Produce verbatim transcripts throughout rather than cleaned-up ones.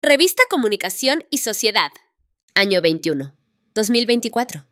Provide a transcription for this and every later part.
Revista Comunicación y Sociedad. Año veintiuno, dos mil veinticuatro.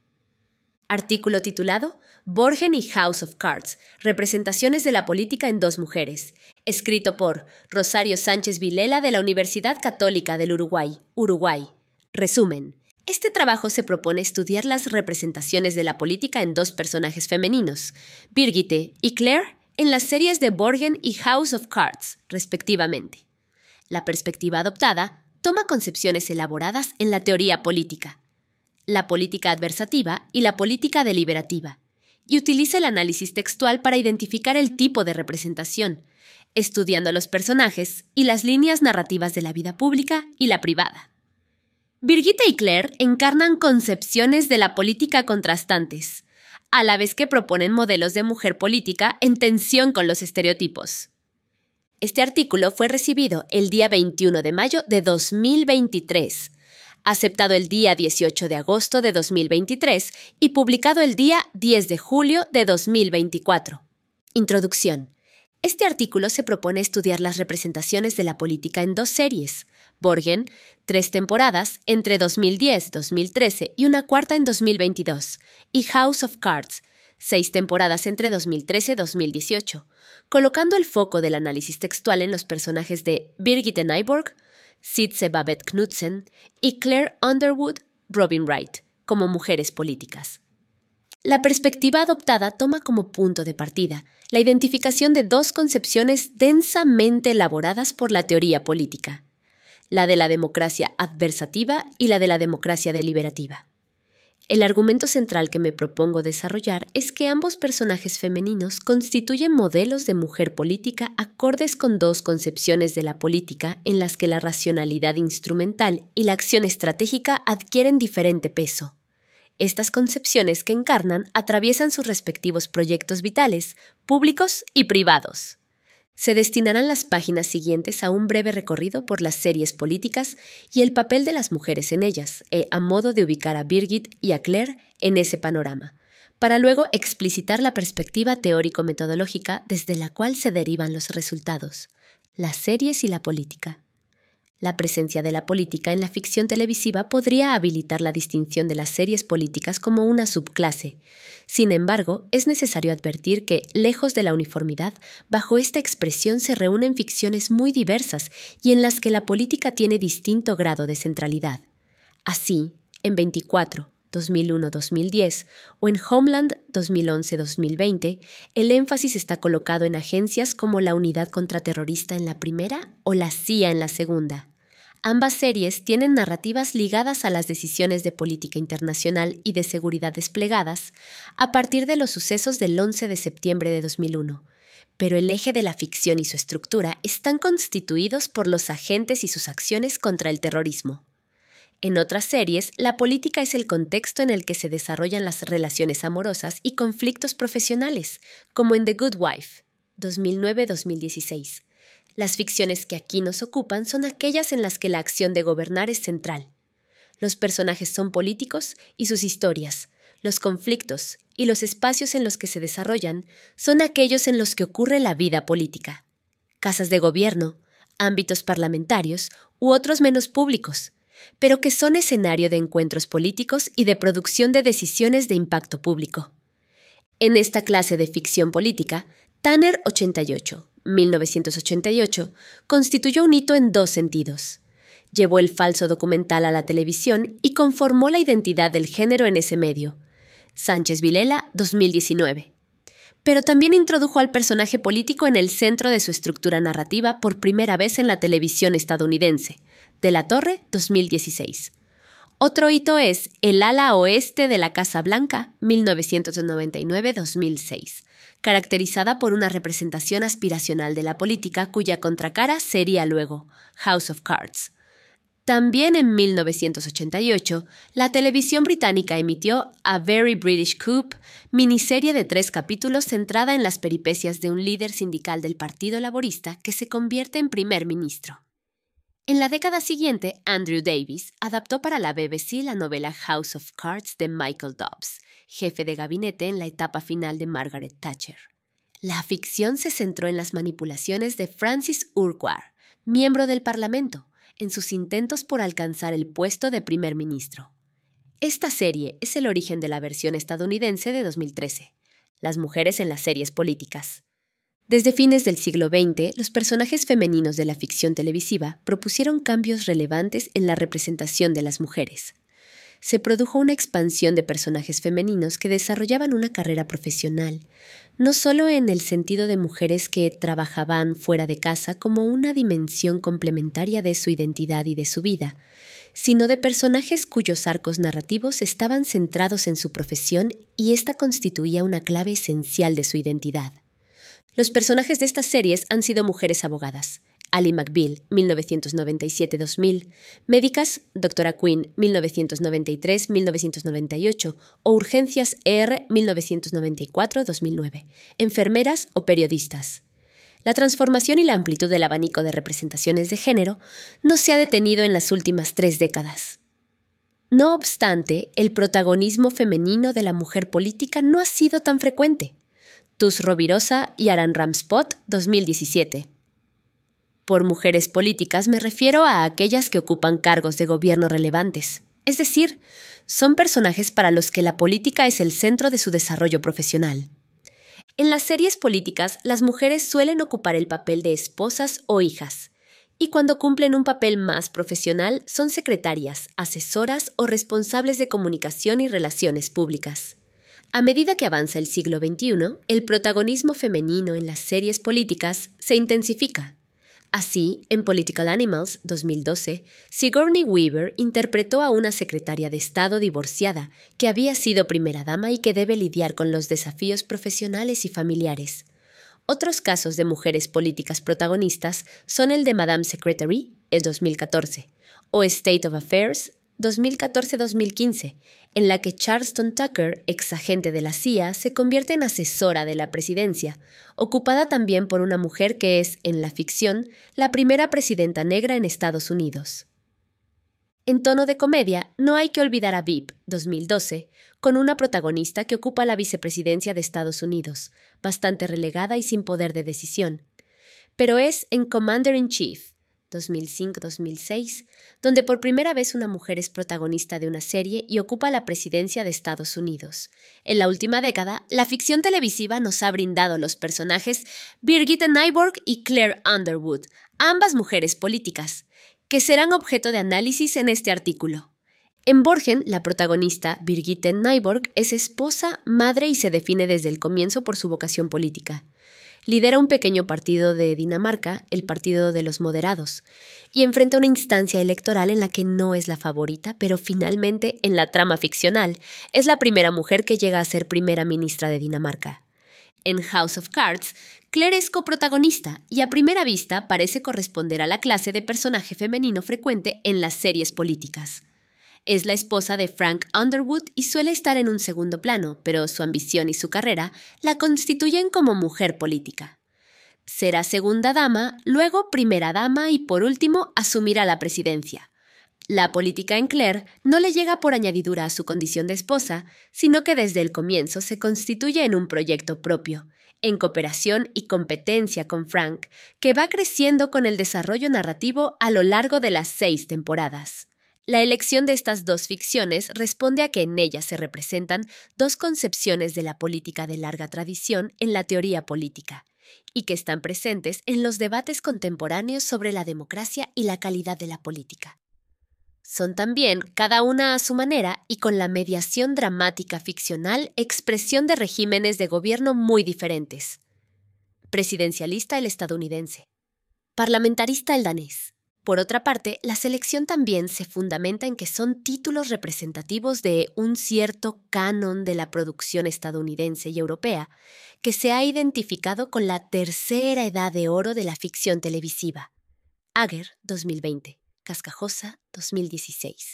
Artículo titulado Borgen y House of Cards, representaciones de la política en dos mujeres, escrito por Rosario Sánchez Vilela de la Universidad Católica del Uruguay, Uruguay. Resumen. Este trabajo se propone estudiar las representaciones de la política en dos personajes femeninos, Birgitte y Claire, en las series de Borgen y House of Cards, respectivamente. La perspectiva adoptada toma concepciones elaboradas en la teoría política, la política adversativa y la política deliberativa, y utiliza el análisis textual para identificar el tipo de representación, estudiando a los personajes y las líneas narrativas de la vida pública y la privada. Birgitte y Claire encarnan concepciones de la política contrastantes, a la vez que proponen modelos de mujer política en tensión con los estereotipos. Este artículo fue recibido el día veintiuno de mayo de dos mil veintitrés, aceptado el día dieciocho de agosto de dos mil veintitrés y publicado el día diez de julio de dos mil veinticuatro. Introducción. Este artículo se propone estudiar las representaciones de la política en dos series. Borgen, tres temporadas, entre dos mil diez y dos mil trece y una cuarta en dos mil veintidós, y House of Cards, seis temporadas entre dos mil trece y dos mil dieciocho, colocando el foco del análisis textual en los personajes de Birgitte Nyborg, Sitze Babette Knudsen y Claire Underwood Robin Wright como mujeres políticas. La perspectiva adoptada toma como punto de partida la identificación de dos concepciones densamente elaboradas por la teoría política, la de la democracia adversativa y la de la democracia deliberativa. El argumento central que me propongo desarrollar es que ambos personajes femeninos constituyen modelos de mujer política acordes con dos concepciones de la política en las que la racionalidad instrumental y la acción estratégica adquieren diferente peso. Estas concepciones que encarnan atraviesan sus respectivos proyectos vitales, públicos y privados. Se destinarán las páginas siguientes a un breve recorrido por las series políticas y el papel de las mujeres en ellas, e a modo de ubicar a Birgitte y a Claire en ese panorama, para luego explicitar la perspectiva teórico-metodológica desde la cual se derivan los resultados, las series y la política. La presencia de la política en la ficción televisiva podría habilitar la distinción de las series políticas como una subclase. Sin embargo, es necesario advertir que, lejos de la uniformidad, bajo esta expresión se reúnen ficciones muy diversas y en las que la política tiene distinto grado de centralidad. Así, en veinticuatro, dos mil uno a dos mil diez o en Homeland dos mil once a dos mil veinte, el énfasis está colocado en agencias como la Unidad Contraterrorista en la primera o la C I A en la segunda. Ambas series tienen narrativas ligadas a las decisiones de política internacional y de seguridad desplegadas a partir de los sucesos del once de septiembre de dos mil uno, pero el eje de la ficción y su estructura están constituidos por los agentes y sus acciones contra el terrorismo. En otras series, la política es el contexto en el que se desarrollan las relaciones amorosas y conflictos profesionales, como en The Good Wife, dos mil nueve a dos mil dieciséis. Las ficciones que aquí nos ocupan son aquellas en las que la acción de gobernar es central. Los personajes son políticos y sus historias, los conflictos y los espacios en los que se desarrollan son aquellos en los que ocurre la vida política. Casas de gobierno, ámbitos parlamentarios u otros menos públicos, pero que son escenario de encuentros políticos y de producción de decisiones de impacto público. En esta clase de ficción política, Tanner ochenta y ocho, mil novecientos ochenta y ocho, constituyó un hito en dos sentidos. Llevó el falso documental a la televisión y conformó la identidad del género en ese medio. Sánchez Vilela, dos mil diecinueve. Pero también introdujo al personaje político en el centro de su estructura narrativa por primera vez en la televisión estadounidense. De la Torre, dos mil dieciséis. Otro hito es El ala oeste de la Casa Blanca, mil novecientos noventa y nueve a dos mil seis, caracterizada por una representación aspiracional de la política cuya contracara sería luego House of Cards. También en mil novecientos ochenta y ocho, la televisión británica emitió A Very British Coup, miniserie de tres capítulos centrada en las peripecias de un líder sindical del Partido Laborista que se convierte en primer ministro. En la década siguiente, Andrew Davies adaptó para la B B C la novela House of Cards de Michael Dobbs, jefe de gabinete en la etapa final de Margaret Thatcher. La ficción se centró en las manipulaciones de Francis Urquhart, miembro del Parlamento, en sus intentos por alcanzar el puesto de primer ministro. Esta serie es el origen de la versión estadounidense de dos mil trece, Las mujeres en las series políticas. Desde fines del siglo veinte, los personajes femeninos de la ficción televisiva propusieron cambios relevantes en la representación de las mujeres. Se produjo una expansión de personajes femeninos que desarrollaban una carrera profesional, no solo en el sentido de mujeres que trabajaban fuera de casa como una dimensión complementaria de su identidad y de su vida, sino de personajes cuyos arcos narrativos estaban centrados en su profesión y esta constituía una clave esencial de su identidad. Los personajes de estas series han sido mujeres abogadas. Ally McBeal, mil novecientos noventa y siete a dos mil, médicas, doctora Quinn, mil novecientos noventa y tres a mil novecientos noventa y ocho, o Urgencias E R, mil novecientos noventa y cuatro a dos mil nueve, enfermeras o periodistas. La transformación y la amplitud del abanico de representaciones de género no se ha detenido en las últimas tres décadas. No obstante, el protagonismo femenino de la mujer política no ha sido tan frecuente. Tus Rovirosa y Aran Ramspot, dos mil diecisiete. Por mujeres políticas me refiero a aquellas que ocupan cargos de gobierno relevantes, es decir, son personajes para los que la política es el centro de su desarrollo profesional. En las series políticas, las mujeres suelen ocupar el papel de esposas o hijas, y cuando cumplen un papel más profesional son secretarias, asesoras o responsables de comunicación y relaciones públicas. A medida que avanza el siglo veintiuno, el protagonismo femenino en las series políticas se intensifica. Así, en Political Animals, dos mil doce, Sigourney Weaver interpretó a una secretaria de Estado divorciada que había sido primera dama y que debe lidiar con los desafíos profesionales y familiares. Otros casos de mujeres políticas protagonistas son el de Madame Secretary, en dos mil catorce, o State of Affairs, dos mil catorce a dos mil quince, en la que Charleston Tucker, ex agente de la C I A, se convierte en asesora de la presidencia, ocupada también por una mujer que es, en la ficción, la primera presidenta negra en Estados Unidos. En tono de comedia, no hay que olvidar a Veep, dos mil doce, con una protagonista que ocupa la vicepresidencia de Estados Unidos, bastante relegada y sin poder de decisión. Pero es en Commander-in-Chief, dos mil cinco a dos mil seis, donde por primera vez una mujer es protagonista de una serie y ocupa la presidencia de Estados Unidos. En la última década, la ficción televisiva nos ha brindado los personajes Birgitte Nyborg y Claire Underwood, ambas mujeres políticas, que serán objeto de análisis en este artículo. En Borgen, la protagonista, Birgitte Nyborg, es esposa, madre y se define desde el comienzo por su vocación política. Lidera un pequeño partido de Dinamarca, el Partido de los Moderados, y enfrenta una instancia electoral en la que no es la favorita, pero finalmente, en la trama ficcional, es la primera mujer que llega a ser primera ministra de Dinamarca. En House of Cards, Claire es coprotagonista y a primera vista parece corresponder a la clase de personaje femenino frecuente en las series políticas. Es la esposa de Frank Underwood y suele estar en un segundo plano, pero su ambición y su carrera la constituyen como mujer política. Será segunda dama, luego primera dama y por último asumirá la presidencia. La política en Claire no le llega por añadidura a su condición de esposa, sino que desde el comienzo se constituye en un proyecto propio, en cooperación y competencia con Frank, que va creciendo con el desarrollo narrativo a lo largo de las seis temporadas. La elección de estas dos ficciones responde a que en ellas se representan dos concepciones de la política de larga tradición en la teoría política, y que están presentes en los debates contemporáneos sobre la democracia y la calidad de la política. Son también, cada una a su manera y con la mediación dramática ficcional, expresión de regímenes de gobierno muy diferentes. Presidencialista el estadounidense. Parlamentarista el danés. Por otra parte, la selección también se fundamenta en que son títulos representativos de un cierto canon de la producción estadounidense y europea, que se ha identificado con la tercera edad de oro de la ficción televisiva. Ager, dos mil veinte. Cascajosa, dos mil dieciséis.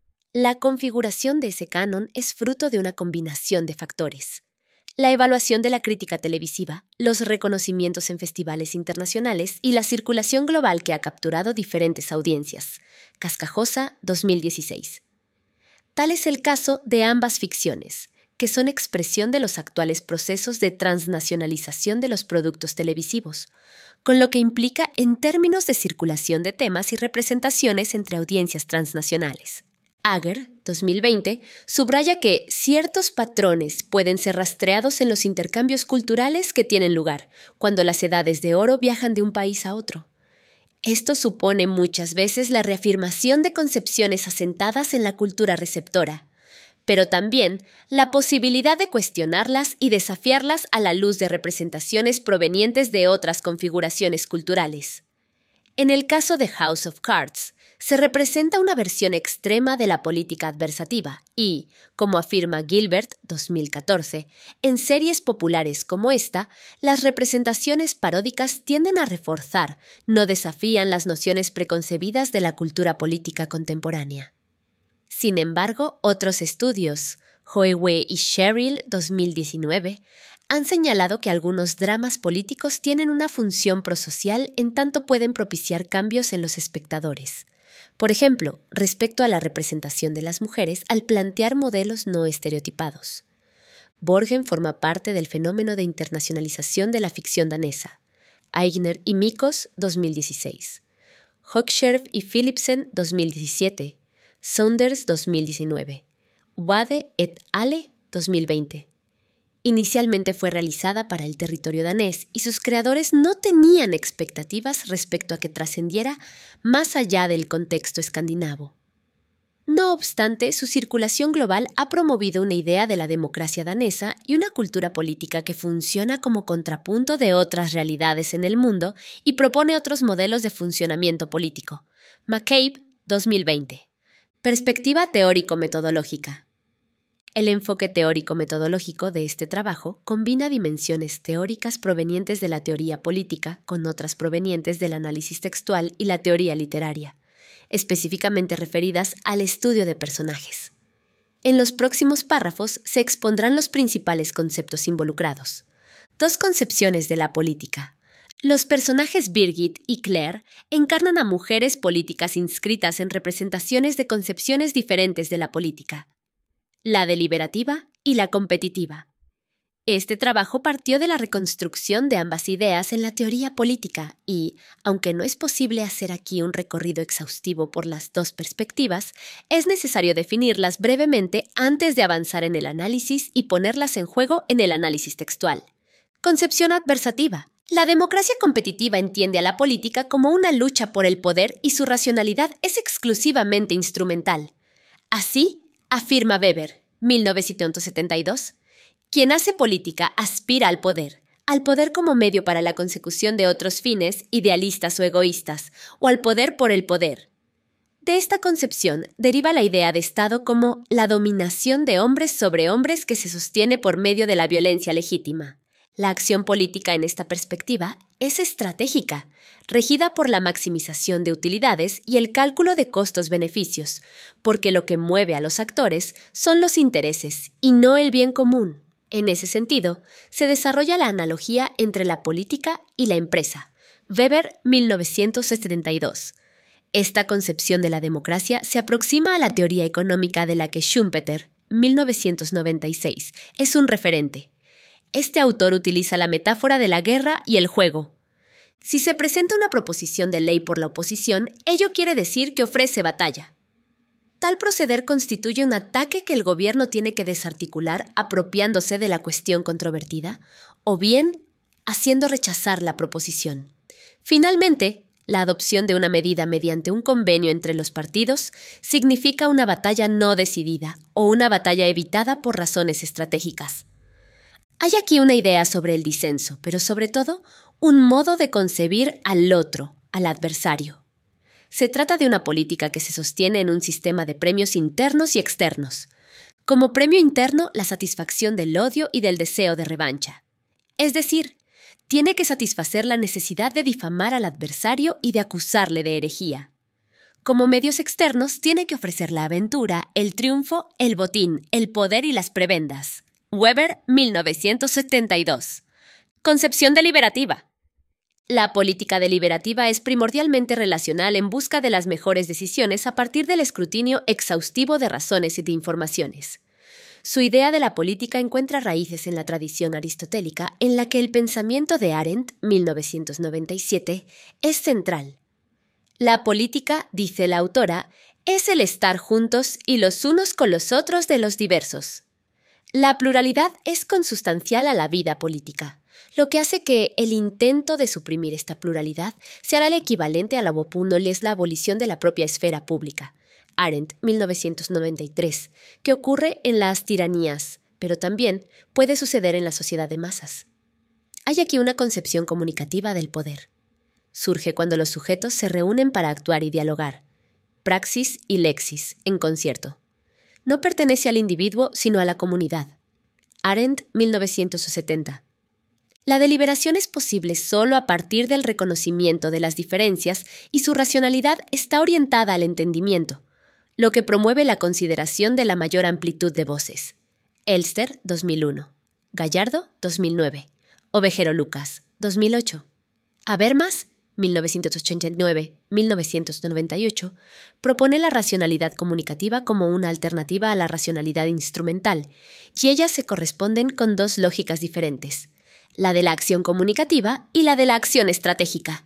La configuración de ese canon es fruto de una combinación de factores. La evaluación de la crítica televisiva, los reconocimientos en festivales internacionales y la circulación global que ha capturado diferentes audiencias. Cascajosa, dos mil dieciséis. Tal es el caso de ambas ficciones, que son expresión de los actuales procesos de transnacionalización de los productos televisivos, con lo que implica en términos de circulación de temas y representaciones entre audiencias transnacionales. Ager, dos mil veinte, subraya que ciertos patrones pueden ser rastreados en los intercambios culturales que tienen lugar cuando las edades de oro viajan de un país a otro. Esto supone muchas veces la reafirmación de concepciones asentadas en la cultura receptora, pero también la posibilidad de cuestionarlas y desafiarlas a la luz de representaciones provenientes de otras configuraciones culturales. En el caso de House of Cards, se representa una versión extrema de la política adversativa y, como afirma Gilbert, dos mil catorce, en series populares como esta, las representaciones paródicas tienden a reforzar, no desafían las nociones preconcebidas de la cultura política contemporánea. Sin embargo, otros estudios, Hoewe y Sherrill, dos mil diecinueve, han señalado que algunos dramas políticos tienen una función prosocial en tanto pueden propiciar cambios en los espectadores. Por ejemplo, respecto a la representación de las mujeres al plantear modelos no estereotipados. Borgen forma parte del fenómeno de internacionalización de la ficción danesa. Eigner y Mikos, dos mil dieciséis. Hochscherf y Philipsen, dos mil diecisiete. Saunders, dos mil diecinueve. Wade et al., dos mil veinte. Inicialmente fue realizada para el territorio danés y sus creadores no tenían expectativas respecto a que trascendiera más allá del contexto escandinavo. No obstante, su circulación global ha promovido una idea de la democracia danesa y una cultura política que funciona como contrapunto de otras realidades en el mundo y propone otros modelos de funcionamiento político. McCabe, dos mil veinte. Perspectiva teórico-metodológica. El enfoque teórico-metodológico de este trabajo combina dimensiones teóricas provenientes de la teoría política con otras provenientes del análisis textual y la teoría literaria, específicamente referidas al estudio de personajes. En los próximos párrafos se expondrán los principales conceptos involucrados. Dos concepciones de la política. Los personajes Birgit y Claire encarnan a mujeres políticas inscritas en representaciones de concepciones diferentes de la política. La deliberativa y la competitiva. Este trabajo partió de la reconstrucción de ambas ideas en la teoría política y, aunque no es posible hacer aquí un recorrido exhaustivo por las dos perspectivas, es necesario definirlas brevemente antes de avanzar en el análisis y ponerlas en juego en el análisis textual. Concepción adversativa. La democracia competitiva entiende a la política como una lucha por el poder y su racionalidad es exclusivamente instrumental. Así, afirma Weber, mil novecientos setenta y dos, quien hace política aspira al poder, al poder como medio para la consecución de otros fines, idealistas o egoístas, o al poder por el poder. De esta concepción deriva la idea de Estado como la dominación de hombres sobre hombres que se sostiene por medio de la violencia legítima. La acción política en esta perspectiva es estratégica, regida por la maximización de utilidades y el cálculo de costos-beneficios, porque lo que mueve a los actores son los intereses y no el bien común. En ese sentido, se desarrolla la analogía entre la política y la empresa. Weber, mil novecientos setenta y dos. Esta concepción de la democracia se aproxima a la teoría económica de la que Schumpeter, mil novecientos noventa y seis, es un referente. Este autor utiliza la metáfora de la guerra y el juego. Si se presenta una proposición de ley por la oposición, ello quiere decir que ofrece batalla. Tal proceder constituye un ataque que el gobierno tiene que desarticular apropiándose de la cuestión controvertida, o bien haciendo rechazar la proposición. Finalmente, la adopción de una medida mediante un convenio entre los partidos significa una batalla no decidida o una batalla evitada por razones estratégicas. Hay aquí una idea sobre el disenso, pero sobre todo, un modo de concebir al otro, al adversario. Se trata de una política que se sostiene en un sistema de premios internos y externos. Como premio interno, la satisfacción del odio y del deseo de revancha. Es decir, tiene que satisfacer la necesidad de difamar al adversario y de acusarle de herejía. Como medios externos, tiene que ofrecer la aventura, el triunfo, el botín, el poder y las prebendas. Weber, mil novecientos setenta y dos. Concepción deliberativa. La política deliberativa es primordialmente relacional en busca de las mejores decisiones a partir del escrutinio exhaustivo de razones y de informaciones. Su idea de la política encuentra raíces en la tradición aristotélica, en la que el pensamiento de Arendt, mil novecientos noventa y siete, es central. La política, dice la autora, es el estar juntos y los unos con los otros de los diversos. La pluralidad es consustancial a la vida política, lo que hace que el intento de suprimir esta pluralidad sea el equivalente a la opúnoles la abolición de la propia esfera pública. Arendt, mil novecientos noventa y tres, que ocurre en las tiranías, pero también puede suceder en la sociedad de masas. Hay aquí una concepción comunicativa del poder. Surge cuando los sujetos se reúnen para actuar y dialogar. Praxis y lexis, en concierto. No pertenece al individuo, sino a la comunidad. Arendt, mil novecientos setenta. La deliberación es posible solo a partir del reconocimiento de las diferencias y su racionalidad está orientada al entendimiento, lo que promueve la consideración de la mayor amplitud de voces. Elster, dos mil uno. Gallardo, dos mil nueve. Ovejero Lucas, dos mil ocho. Habermas, mil novecientos ochenta y nueve a mil novecientos noventa y ocho, propone la racionalidad comunicativa como una alternativa a la racionalidad instrumental, y ellas se corresponden con dos lógicas diferentes, la de la acción comunicativa y la de la acción estratégica.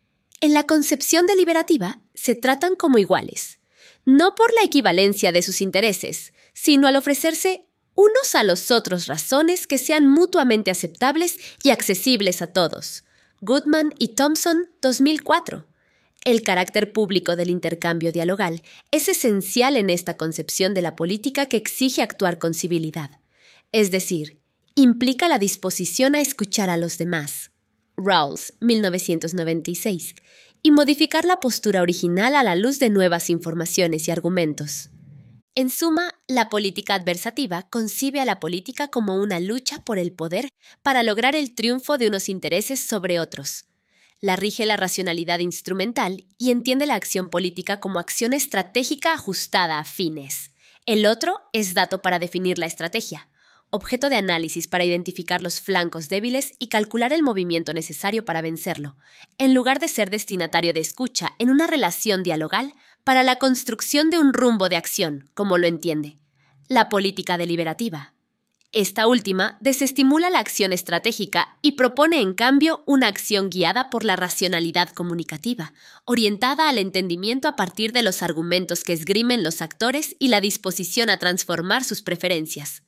En la concepción deliberativa se tratan como iguales, no por la equivalencia de sus intereses, sino al ofrecerse unos a los otros razones que sean mutuamente aceptables y accesibles a todos. Goodman y Thompson, dos mil cuatro. El carácter público del intercambio dialogal es esencial en esta concepción de la política que exige actuar con civilidad, es decir, implica la disposición a escuchar a los demás. Rawls, mil novecientos noventa y seis, y modificar la postura original a la luz de nuevas informaciones y argumentos. En suma, la política adversativa concibe a la política como una lucha por el poder para lograr el triunfo de unos intereses sobre otros. La rige la racionalidad instrumental y entiende la acción política como acción estratégica ajustada a fines. El otro es dato para definir la estrategia, objeto de análisis para identificar los flancos débiles y calcular el movimiento necesario para vencerlo, en lugar de ser destinatario de escucha en una relación dialogal para la construcción de un rumbo de acción, como lo entiende la política deliberativa. Esta última desestimula la acción estratégica y propone, en cambio, una acción guiada por la racionalidad comunicativa, orientada al entendimiento a partir de los argumentos que esgrimen los actores y la disposición a transformar sus preferencias.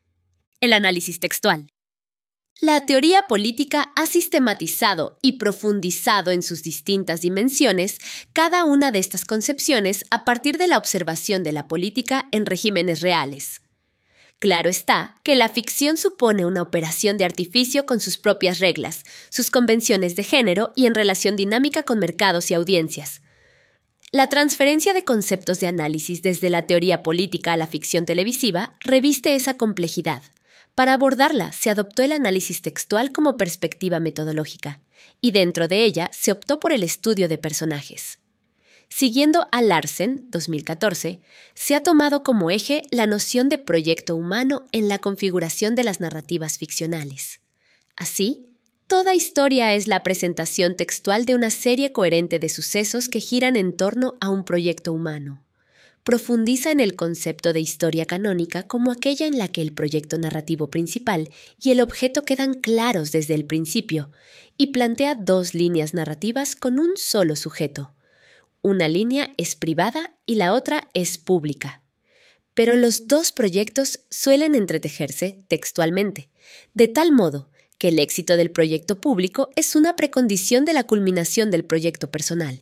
El análisis textual. La teoría política ha sistematizado y profundizado en sus distintas dimensiones cada una de estas concepciones a partir de la observación de la política en regímenes reales. Claro está que la ficción supone una operación de artificio con sus propias reglas, sus convenciones de género y en relación dinámica con mercados y audiencias. La transferencia de conceptos de análisis desde la teoría política a la ficción televisiva reviste esa complejidad. Para abordarla, se adoptó el análisis textual como perspectiva metodológica, y dentro de ella se optó por el estudio de personajes. Siguiendo a Larsen, dos mil catorce, se ha tomado como eje la noción de proyecto humano en la configuración de las narrativas ficcionales. Así, toda historia es la presentación textual de una serie coherente de sucesos que giran en torno a un proyecto humano. Profundiza en el concepto de historia canónica como aquella en la que el proyecto narrativo principal y el objeto quedan claros desde el principio, y plantea dos líneas narrativas con un solo sujeto. Una línea es privada y la otra es pública. Pero los dos proyectos suelen entretejerse textualmente, de tal modo que el éxito del proyecto público es una precondición de la culminación del proyecto personal.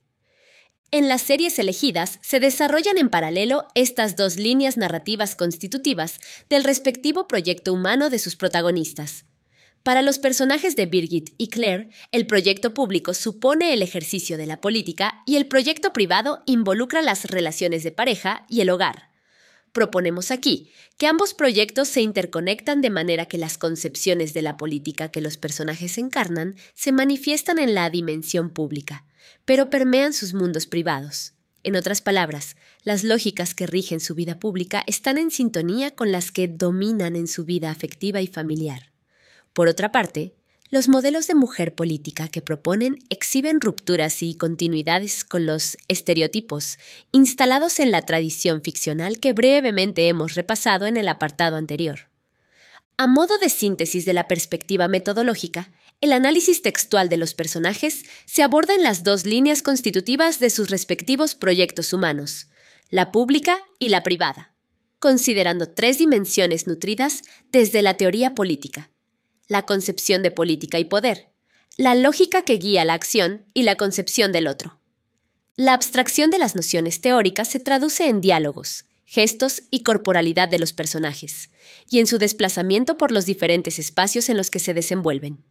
En las series elegidas se desarrollan en paralelo estas dos líneas narrativas constitutivas del respectivo proyecto humano de sus protagonistas. Para los personajes de Birgit y Claire, el proyecto público supone el ejercicio de la política y el proyecto privado involucra las relaciones de pareja y el hogar. Proponemos aquí que ambos proyectos se interconectan de manera que las concepciones de la política que los personajes encarnan se manifiestan en la dimensión pública, pero permean sus mundos privados. En otras palabras, las lógicas que rigen su vida pública están en sintonía con las que dominan en su vida afectiva y familiar. Por otra parte, Los modelos de mujer política que proponen exhiben rupturas y continuidades con los estereotipos instalados en la tradición ficcional que brevemente hemos repasado en el apartado anterior. A modo de síntesis de la perspectiva metodológica, el análisis textual de los personajes se aborda en las dos líneas constitutivas de sus respectivos proyectos humanos, la pública y la privada, considerando tres dimensiones nutridas desde la teoría política: la concepción de política y poder, la lógica que guía la acción y la concepción del otro. La abstracción de las nociones teóricas se traduce en diálogos, gestos y corporalidad de los personajes, y en su desplazamiento por los diferentes espacios en los que se desenvuelven.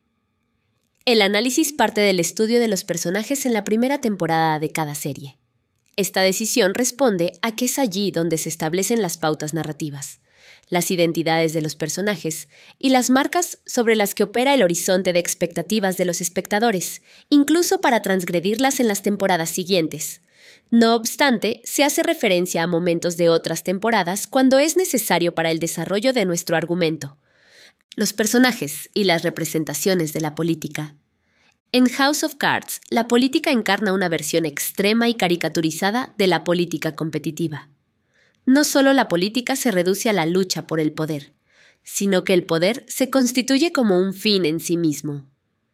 El análisis parte del estudio de los personajes en la primera temporada de cada serie. Esta decisión responde a que es allí donde se establecen las pautas narrativas, las identidades de los personajes y las marcas sobre las que opera el horizonte de expectativas de los espectadores, incluso para transgredirlas en las temporadas siguientes. No obstante, se hace referencia a momentos de otras temporadas cuando es necesario para el desarrollo de nuestro argumento. Los personajes y las representaciones de la política. En House of Cards, la política encarna una versión extrema y caricaturizada de la política competitiva. No solo la política se reduce a la lucha por el poder, sino que el poder se constituye como un fin en sí mismo.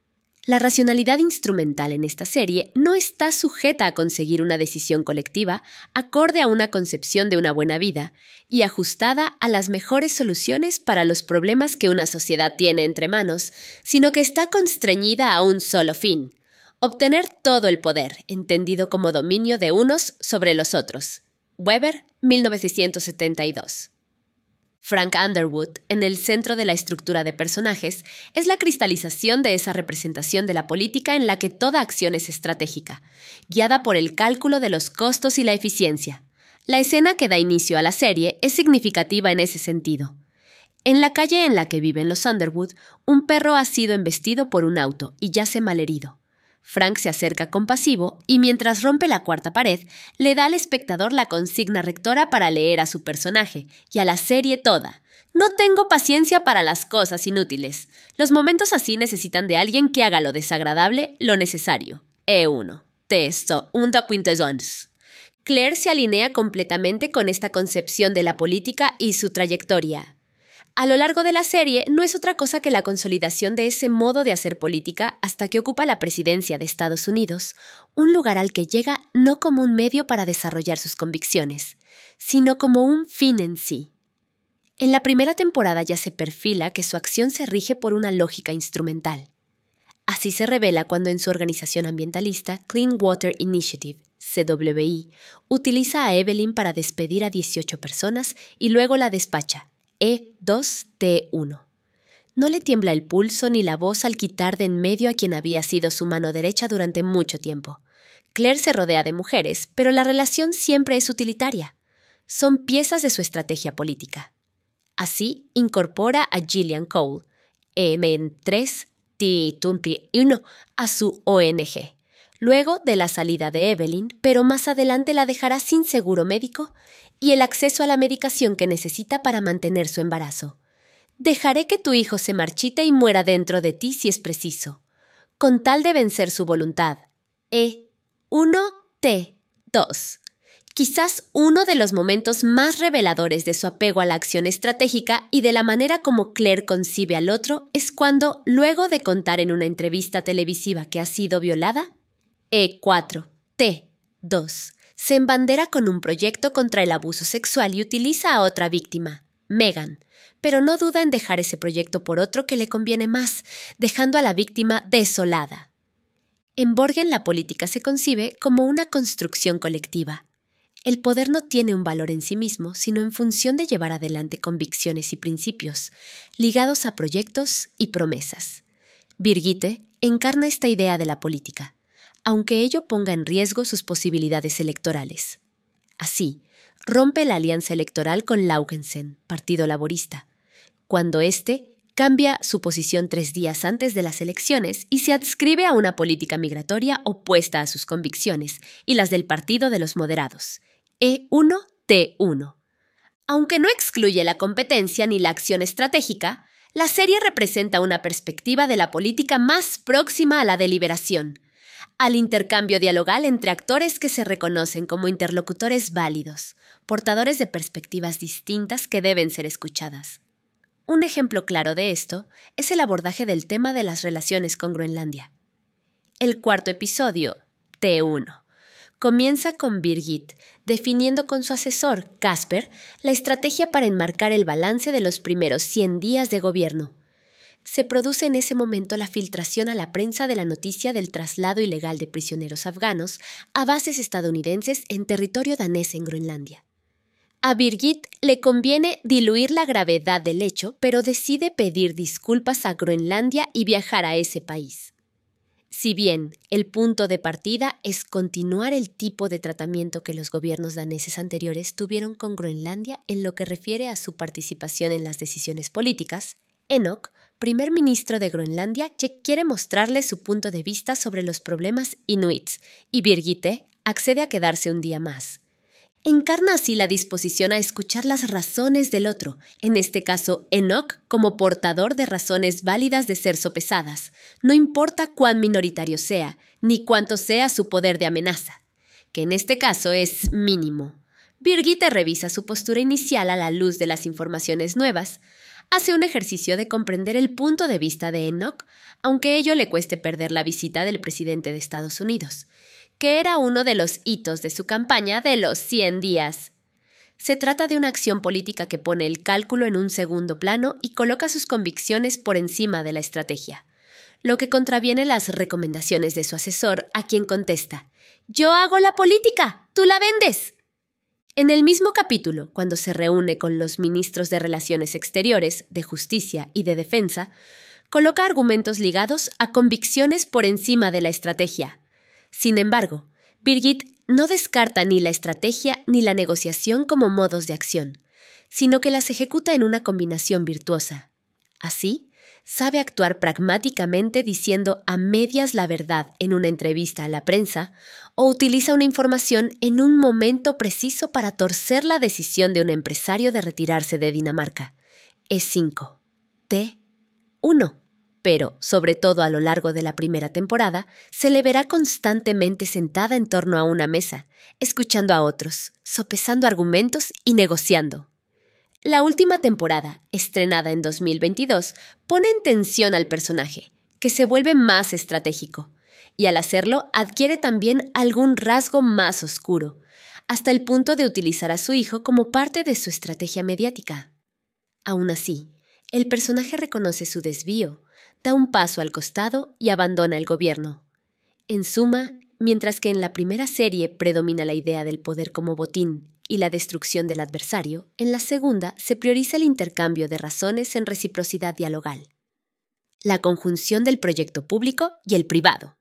La racionalidad instrumental en esta serie no está sujeta a conseguir una decisión colectiva acorde a una concepción de una buena vida y ajustada a las mejores soluciones para los problemas que una sociedad tiene entre manos, sino que está constreñida a un solo fin: obtener todo el poder, entendido como dominio de unos sobre los otros. Weber, mil novecientos setenta y dos. Frank Underwood, en el centro de la estructura de personajes, es la cristalización de esa representación de la política en la que toda acción es estratégica, guiada por el cálculo de los costos y la eficiencia. La escena que da inicio a la serie es significativa en ese sentido. En la calle en la que viven los Underwood, un perro ha sido embestido por un auto y yace malherido. Frank se acerca compasivo y mientras rompe la cuarta pared, le da al espectador la consigna rectora para leer a su personaje y a la serie toda. No tengo paciencia para las cosas inútiles. Los momentos así necesitan de alguien que haga lo desagradable lo necesario. E uno. Testo, una quintessence. Claire se alinea completamente con esta concepción de la política y su trayectoria. A lo largo de la serie no es otra cosa que la consolidación de ese modo de hacer política hasta que ocupa la presidencia de Estados Unidos, un lugar al que llega no como un medio para desarrollar sus convicciones, sino como un fin en sí. En la primera temporada ya se perfila que su acción se rige por una lógica instrumental. Así se revela cuando en su organización ambientalista Clean Water Initiative, C W I, utiliza a Evelyn para despedir a dieciocho personas y luego la despacha. E dos T uno. No le tiembla el pulso ni la voz al quitar de en medio a quien había sido su mano derecha durante mucho tiempo. Claire se rodea de mujeres, pero la relación siempre es utilitaria. Son piezas de su estrategia política. Así, incorpora a Gillian Cole, E M tres T uno, a su O N G. Luego de la salida de Evelyn, pero más adelante la dejará sin seguro médico y el acceso a la medicación que necesita para mantener su embarazo. Dejaré que tu hijo se marchite y muera dentro de ti si es preciso, con tal de vencer su voluntad. E uno T dos. Quizás uno de los momentos más reveladores de su apego a la acción estratégica y de la manera como Claire concibe al otro es cuando, luego de contar en una entrevista televisiva que ha sido violada, E cuatro T dos se embandera con un proyecto contra el abuso sexual y utiliza a otra víctima, Megan, pero no duda en dejar ese proyecto por otro que le conviene más, dejando a la víctima desolada. En Borgen la política se concibe como una construcción colectiva. El poder no tiene un valor en sí mismo, sino en función de llevar adelante convicciones y principios, ligados a proyectos y promesas. Birgitte encarna esta idea de la política, aunque ello ponga en riesgo sus posibilidades electorales. Así, rompe la alianza electoral con Laugensen, Partido Laborista, cuando éste cambia su posición tres días antes de las elecciones y se adscribe a una política migratoria opuesta a sus convicciones y las del Partido de los Moderados, E uno T uno. Aunque no excluye la competencia ni la acción estratégica, La serie representa una perspectiva de la política más próxima a la deliberación, al intercambio dialogal entre actores que se reconocen como interlocutores válidos, portadores de perspectivas distintas que deben ser escuchadas. Un ejemplo claro de esto es el abordaje del tema de las relaciones con Groenlandia. El cuarto episodio, T uno, comienza con Birgit definiendo con su asesor, Casper, la estrategia para enmarcar el balance de los primeros cien días de gobierno. Se produce en ese momento la filtración a la prensa de la noticia del traslado ilegal de prisioneros afganos a bases estadounidenses en territorio danés en Groenlandia. A Birgit le conviene diluir la gravedad del hecho, pero decide pedir disculpas a Groenlandia y viajar a ese país. Si bien el punto de partida es continuar el tipo de tratamiento que los gobiernos daneses anteriores tuvieron con Groenlandia en lo que refiere a su participación en las decisiones políticas, Enoch, primer ministro de Groenlandia, quiere mostrarle su punto de vista sobre los problemas inuits, y Birgitte accede a quedarse un día más. Encarna así la disposición a escuchar las razones del otro, en este caso Enoch como portador de razones válidas de ser sopesadas, no importa cuán minoritario sea, ni cuánto sea su poder de amenaza, que en este caso es mínimo. Birgitte revisa su postura inicial a la luz de las informaciones nuevas, hace un ejercicio de comprender el punto de vista de Enoch, aunque ello le cueste perder la visita del presidente de Estados Unidos, que era uno de los hitos de su campaña de los cien días. Se trata de una acción política que pone el cálculo en un segundo plano y coloca sus convicciones por encima de la estrategia, lo que contraviene las recomendaciones de su asesor, a quien contesta: «Yo hago la política, tú la vendes». En el mismo capítulo, cuando se reúne con los ministros de Relaciones Exteriores, de Justicia y de Defensa, coloca argumentos ligados a convicciones por encima de la estrategia. Sin embargo, Birgit no descarta ni la estrategia ni la negociación como modos de acción, sino que las ejecuta en una combinación virtuosa. Así, sabe actuar pragmáticamente diciendo a medias la verdad en una entrevista a la prensa o utiliza una información en un momento preciso para torcer la decisión de un empresario de retirarse de Dinamarca. E cinco. T uno. Pero, sobre todo a lo largo de la primera temporada, se le verá constantemente sentada en torno a una mesa, escuchando a otros, sopesando argumentos y negociando. La última temporada, estrenada en dos mil veintidós, pone en tensión al personaje, que se vuelve más estratégico, y al hacerlo adquiere también algún rasgo más oscuro, hasta el punto de utilizar a su hijo como parte de su estrategia mediática. Aún así, el personaje reconoce su desvío, da un paso al costado y abandona el gobierno. En suma, mientras que en la primera serie predomina la idea del poder como botín y la destrucción del adversario, en la segunda se prioriza el intercambio de razones en reciprocidad dialogal. La conjunción del proyecto público y el privado.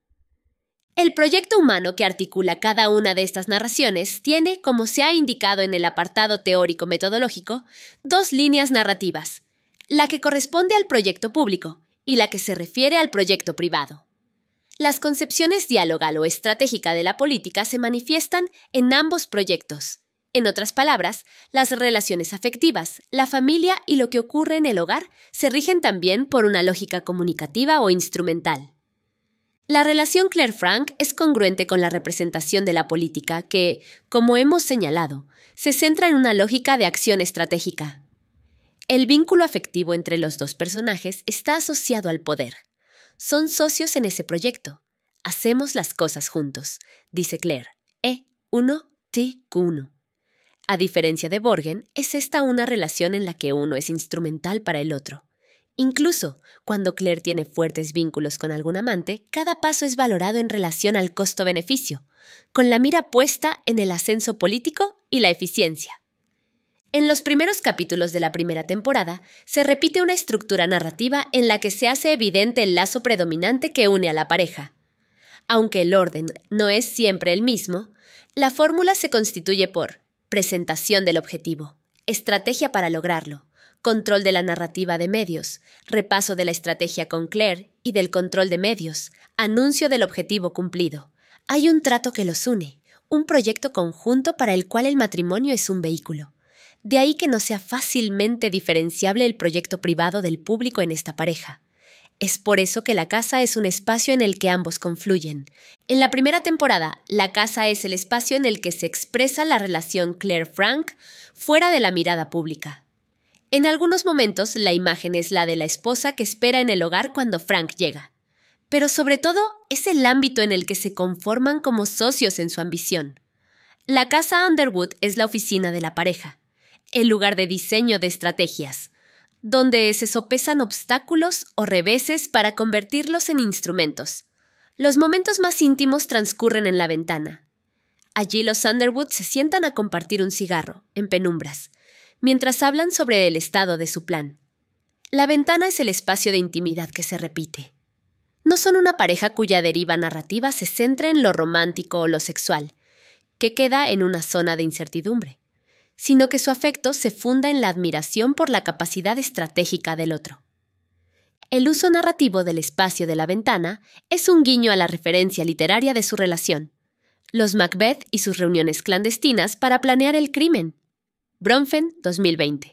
El proyecto humano que articula cada una de estas narraciones tiene, como se ha indicado en el apartado teórico-metodológico, dos líneas narrativas, la que corresponde al proyecto público y la que se refiere al proyecto privado. Las concepciones dialogal o estratégica de la política se manifiestan en ambos proyectos. En otras palabras, las relaciones afectivas, la familia y lo que ocurre en el hogar se rigen también por una lógica comunicativa o instrumental. La relación Claire-Frank es congruente con la representación de la política que, como hemos señalado, se centra en una lógica de acción estratégica. El vínculo afectivo entre los dos personajes está asociado al poder. Son socios en ese proyecto. Hacemos las cosas juntos, dice Claire. E uno T uno. A diferencia de Borgen, es esta una relación en la que uno es instrumental para el otro. Incluso, cuando Claire tiene fuertes vínculos con algún amante, cada paso es valorado en relación al costo-beneficio, con la mira puesta en el ascenso político y la eficiencia. En los primeros capítulos de la primera temporada, se repite una estructura narrativa en la que se hace evidente el lazo predominante que une a la pareja. Aunque el orden no es siempre el mismo, la fórmula se constituye por presentación del objetivo, estrategia para lograrlo, control de la narrativa de medios, repaso de la estrategia con Claire y del control de medios, anuncio del objetivo cumplido. Hay un trato que los une, un proyecto conjunto para el cual el matrimonio es un vehículo. De ahí que no sea fácilmente diferenciable el proyecto privado del público en esta pareja. Es por eso que la casa es un espacio en el que ambos confluyen. En la primera temporada, la casa es el espacio en el que se expresa la relación Claire-Frank fuera de la mirada pública. En algunos momentos, la imagen es la de la esposa que espera en el hogar cuando Frank llega. Pero sobre todo, es el ámbito en el que se conforman como socios en su ambición. La casa Underwood es la oficina de la pareja, el lugar de diseño de estrategias, donde se sopesan obstáculos o reveses para convertirlos en instrumentos. Los momentos más íntimos transcurren en la ventana. Allí los Underwood se sientan a compartir un cigarro, en penumbras, mientras hablan sobre el estado de su plan. La ventana es el espacio de intimidad que se repite. No son una pareja cuya deriva narrativa se centra en lo romántico o lo sexual, que queda en una zona de incertidumbre, sino que su afecto se funda en la admiración por la capacidad estratégica del otro. El uso narrativo del espacio de la ventana es un guiño a la referencia literaria de su relación, los Macbeth y sus reuniones clandestinas para planear el crimen. Bronfen, dos mil veinte.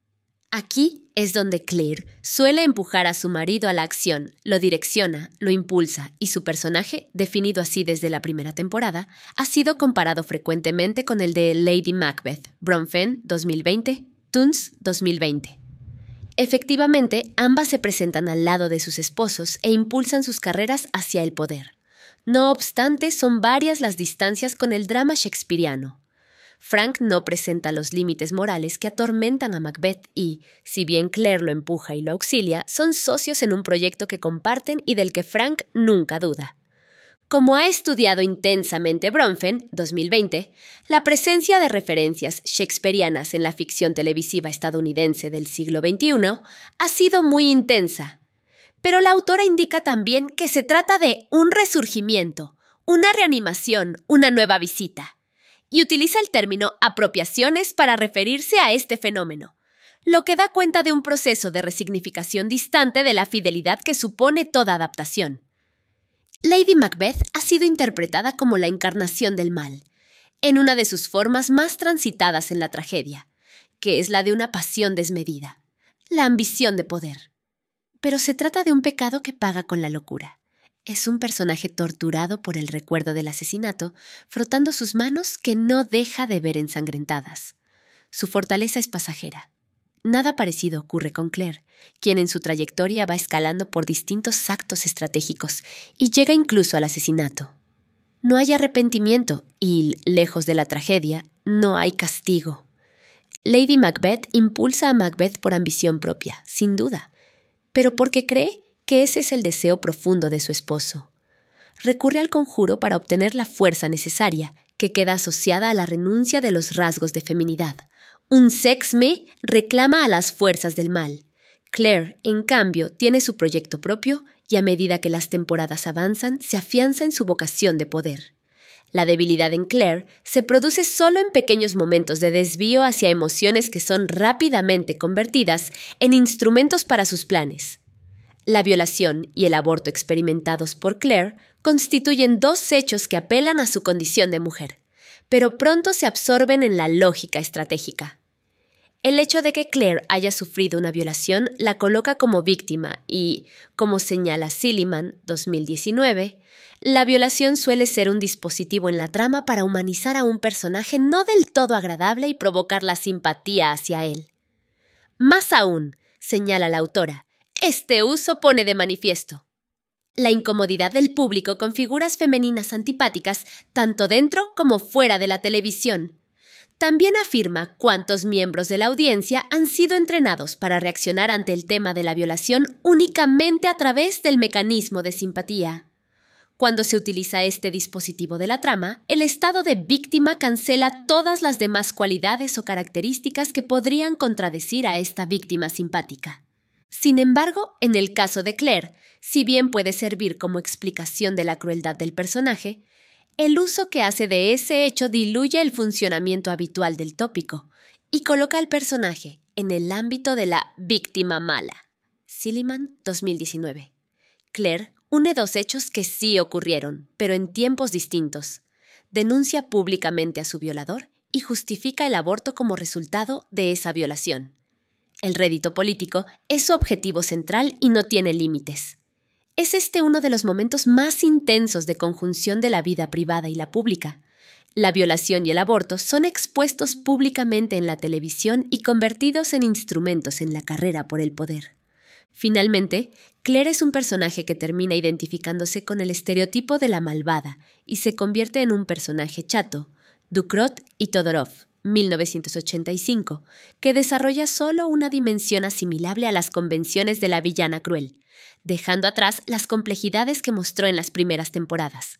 Aquí es donde Claire suele empujar a su marido a la acción, lo direcciona, lo impulsa y su personaje, definido así desde la primera temporada, ha sido comparado frecuentemente con el de Lady Macbeth, Bronfen, dos mil veinte, Toons, dos mil veinte. Efectivamente, ambas se presentan al lado de sus esposos e impulsan sus carreras hacia el poder. No obstante, son varias las distancias con el drama shakespeariano. Frank no presenta los límites morales que atormentan a Macbeth y, si bien Claire lo empuja y lo auxilia, son socios en un proyecto que comparten y del que Frank nunca duda. Como ha estudiado intensamente Bronfen, dos mil veinte, la presencia de referencias shakespearianas en la ficción televisiva estadounidense del siglo veintiuno ha sido muy intensa. Pero la autora indica también que se trata de un resurgimiento, una reanimación, una nueva visita. Y utiliza el término apropiaciones para referirse a este fenómeno, lo que da cuenta de un proceso de resignificación distante de la fidelidad que supone toda adaptación. Lady Macbeth ha sido interpretada como la encarnación del mal, en una de sus formas más transitadas en la tragedia, que es la de una pasión desmedida, la ambición de poder. Pero se trata de un pecado que paga con la locura. Es un personaje torturado por el recuerdo del asesinato, frotando sus manos que no deja de ver ensangrentadas. Su fortaleza es pasajera. Nada parecido ocurre con Claire, quien en su trayectoria va escalando por distintos actos estratégicos y llega incluso al asesinato. No hay arrepentimiento y, lejos de la tragedia, no hay castigo. Lady Macbeth impulsa a Macbeth por ambición propia, sin duda, pero porque cree que ese es el deseo profundo de su esposo. Recurre al conjuro para obtener la fuerza necesaria, que queda asociada a la renuncia de los rasgos de feminidad. Un sex-me reclama a las fuerzas del mal. Claire, en cambio, tiene su proyecto propio y a medida que las temporadas avanzan, se afianza en su vocación de poder. La debilidad en Claire se produce solo en pequeños momentos de desvío hacia emociones que son rápidamente convertidas en instrumentos para sus planes. La violación y el aborto experimentados por Claire constituyen dos hechos que apelan a su condición de mujer, pero pronto se absorben en la lógica estratégica. El hecho de que Claire haya sufrido una violación la coloca como víctima y, como señala Silliman, dos mil diecinueve, la violación suele ser un dispositivo en la trama para humanizar a un personaje no del todo agradable y provocar la simpatía hacia él. Más aún, señala la autora, este uso pone de manifiesto la incomodidad del público con figuras femeninas antipáticas tanto dentro como fuera de la televisión. También afirma cuántos miembros de la audiencia han sido entrenados para reaccionar ante el tema de la violación únicamente a través del mecanismo de simpatía. Cuando se utiliza este dispositivo de la trama, el estado de víctima cancela todas las demás cualidades o características que podrían contradecir a esta víctima simpática. Sin embargo, en el caso de Claire, si bien puede servir como explicación de la crueldad del personaje, el uso que hace de ese hecho diluye el funcionamiento habitual del tópico y coloca al personaje en el ámbito de la víctima mala. Silliman, dos mil diecinueve. Claire une dos hechos que sí ocurrieron, pero en tiempos distintos. Denuncia públicamente a su violador y justifica el aborto como resultado de esa violación. El rédito político es su objetivo central y no tiene límites. Es este uno de los momentos más intensos de conjunción de la vida privada y la pública. La violación y el aborto son expuestos públicamente en la televisión y convertidos en instrumentos en la carrera por el poder. Finalmente, Claire es un personaje que termina identificándose con el estereotipo de la malvada y se convierte en un personaje chato, Ducrot y Todorov, mil novecientos ochenta y cinco, que desarrolla solo una dimensión asimilable a las convenciones de la villana cruel, dejando atrás las complejidades que mostró en las primeras temporadas.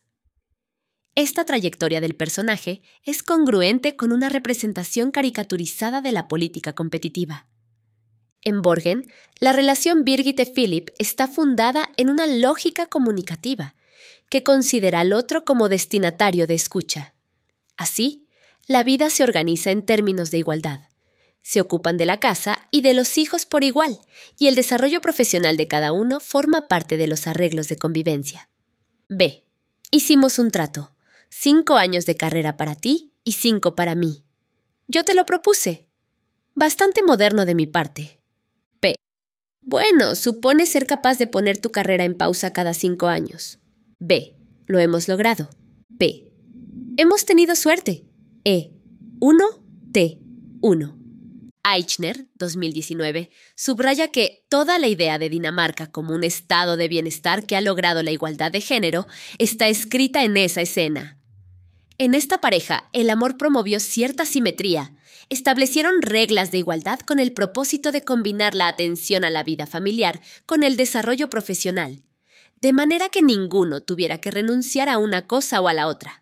Esta trayectoria del personaje es congruente con una representación caricaturizada de la política competitiva. En Borgen, la relación Birgitte-Philipp está fundada en una lógica comunicativa que considera al otro como destinatario de escucha. Así, la vida se organiza en términos de igualdad. Se ocupan de la casa y de los hijos por igual, y el desarrollo profesional de cada uno forma parte de los arreglos de convivencia. B. Hicimos un trato. Cinco años de carrera para ti y cinco para mí. Yo te lo propuse. Bastante moderno de mi parte. P. Bueno, supone ser capaz de poner tu carrera en pausa cada cinco años. B. Lo hemos logrado. P. Hemos tenido suerte. E. uno T uno. Eichner, dos mil diecinueve, subraya que toda la idea de Dinamarca como un estado de bienestar que ha logrado la igualdad de género está escrita en esa escena. En esta pareja, el amor promovió cierta simetría. Establecieron reglas de igualdad con el propósito de combinar la atención a la vida familiar con el desarrollo profesional, de manera que ninguno tuviera que renunciar a una cosa o a la otra.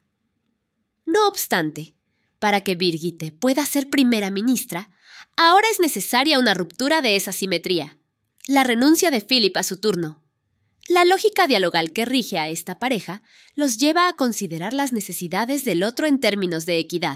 No obstante, para que Birgitte pueda ser primera ministra, ahora es necesaria una ruptura de esa simetría, la renuncia de Philipp a su turno. La lógica dialogal que rige a esta pareja los lleva a considerar las necesidades del otro en términos de equidad.